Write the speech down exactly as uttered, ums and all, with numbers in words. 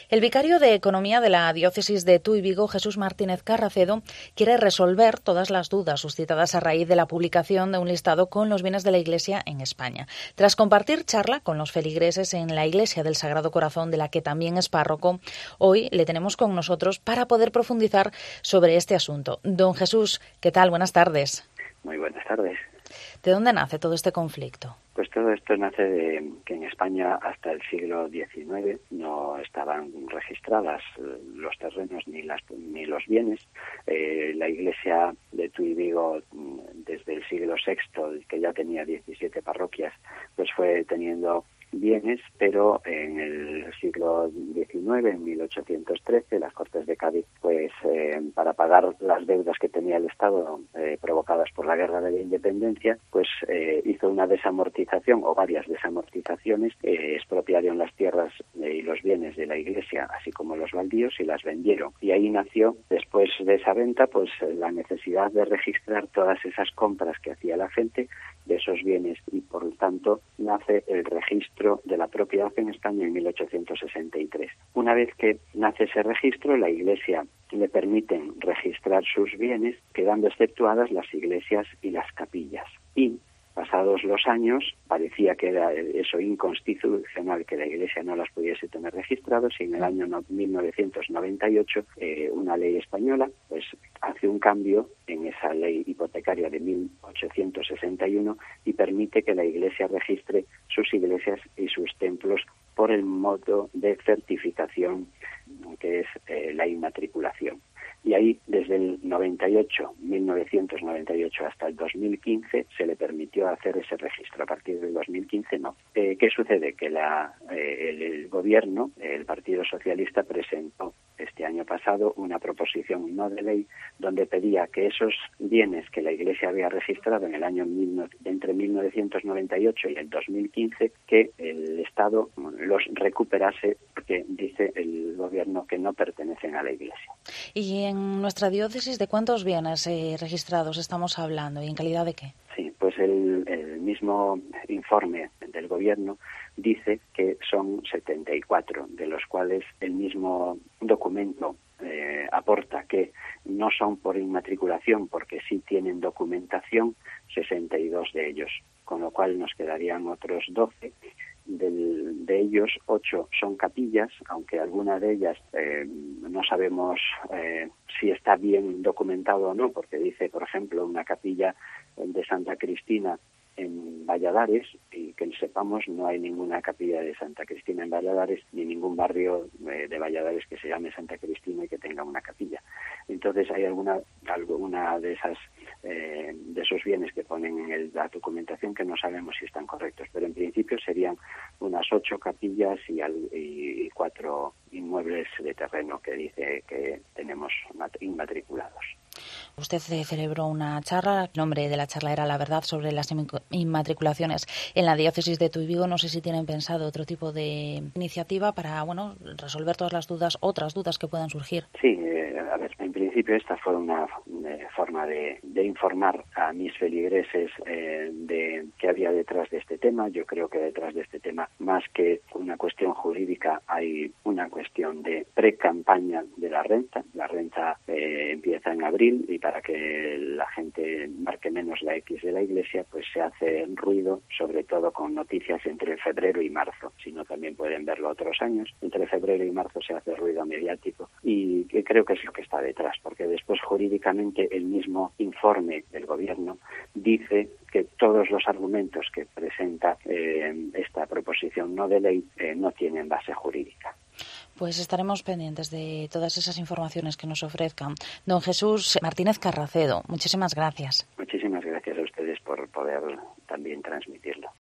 El vicario de Economía de la Diócesis de Tuy Vigo, Jesús Martínez Carracedo, quiere resolver todas las dudas suscitadas a raíz de la publicación de un listado con los bienes de la Iglesia en España. Tras compartir charla con los feligreses en la Iglesia del Sagrado Corazón, de la que también es párroco, hoy le tenemos con nosotros para poder profundizar sobre este asunto. Don Jesús, ¿qué tal? Buenas tardes. Muy buenas tardes. ¿De dónde nace todo este conflicto? Pues todo esto nace de que en España hasta el siglo diecinueve no estaban registradas los terrenos ni las ni los bienes. Eh, la Iglesia de Tuy Vigo, desde el siglo sexto, que ya tenía diecisiete parroquias, pues fue teniendo bienes, pero en el siglo diecinueve, en mil ochocientos trece, las Cortes de Cádiz, pues eh, para pagar las deudas que tenía el Estado eh, provocadas por la Guerra de la Independencia, pues eh, hizo una desamortización o varias desamortizaciones, eh, expropiaron las tierras eh, y los bienes de la Iglesia, así como los baldíos, y las vendieron. Y ahí nació, después de esa venta, pues la necesidad de registrar todas esas compras que hacía la gente de esos bienes, y por lo tanto nace el registro de la propiedad en España en mil ochocientos sesenta y tres. Una vez que nace ese registro, la Iglesia le permiten registrar sus bienes, quedando exceptuadas las iglesias y las capillas. Y pasados los años, parecía que era eso inconstitucional que la Iglesia no las pudiese tener registradas, y en el año mil novecientos noventa y ocho eh, una ley española pues hace un cambio en esa ley hipotecaria de mil ochocientos sesenta y uno y permite que la Iglesia registre sus iglesias y sus templos por el modo de certificación que es eh, la inmatriculación. Y ahí, desde el noventa y ocho, mil novecientos noventa y ocho hasta el dos mil quince, se le permitió hacer ese registro. A partir del dos mil quince, no. Eh, ¿Qué sucede? Que la, eh, el, el gobierno, el Partido Socialista, presentó este año pasado una proposición no de ley donde pedía que esos bienes que la Iglesia había registrado en el año mil, entre mil novecientos noventa y ocho y el dos mil quince, que el Estado los recuperase, porque dice el gobierno que no pertenecen a la Iglesia. ¿Y en nuestra diócesis de cuántos bienes eh, registrados estamos hablando y en calidad de qué? Sí, pues el, el mismo informe del gobierno dice que son setenta y cuatro, de los cuales el mismo documento eh, aporta que no son por inmatriculación, porque sí tienen documentación, sesenta y dos de ellos, con lo cual nos quedarían otros doce. Del, de ellos, ocho son capillas, aunque alguna de ellas eh, no sabemos eh, si está bien documentado o no, porque dice, por ejemplo, una capilla de Santa Cristina en Valladares, y que sepamos no hay ninguna capilla de Santa Cristina en Valladares, ni ningún barrio eh, de Valladares que se llame Santa Cristina y que tenga una capilla. Entonces hay alguna alguna de esas eh, de esos bienes que ponen en el, la documentación que no sabemos si están correctos, pero en principio serían unas ocho capillas y, al, y, y cuatro inmuebles de terreno que dice que tenemos inmatriculados. Usted celebró una charla, el nombre de la charla era La verdad sobre las inmatriculaciones en la diócesis de Tuy Vigo. No sé si tienen pensado otro tipo de iniciativa para, bueno, resolver todas las dudas, otras dudas que puedan surgir. Sí, eh, a ver, en principio esta fue una eh, forma de, de informar a mis feligreses eh, de qué había detrás de este tema. Yo creo que detrás de este tema, más que una cuestión jurídica, hay una cuestión de pre-campaña de la renta. La renta eh, empieza en abril, y para que la gente marque menos la X de la Iglesia, pues se hace ruido, sobre todo con noticias entre febrero y marzo, si no también pueden verlo otros años. Entre febrero y marzo se hace ruido mediático, y que creo que es lo que está detrás, porque después jurídicamente el mismo informe del gobierno dice que todos los argumentos que presenta eh, esta proposición no de ley eh, no tienen base jurídica. Pues estaremos pendientes de todas esas informaciones que nos ofrezcan. Don Jesús Martínez Carracedo, muchísimas gracias. Muchísimas gracias a ustedes por poder también transmitirlo.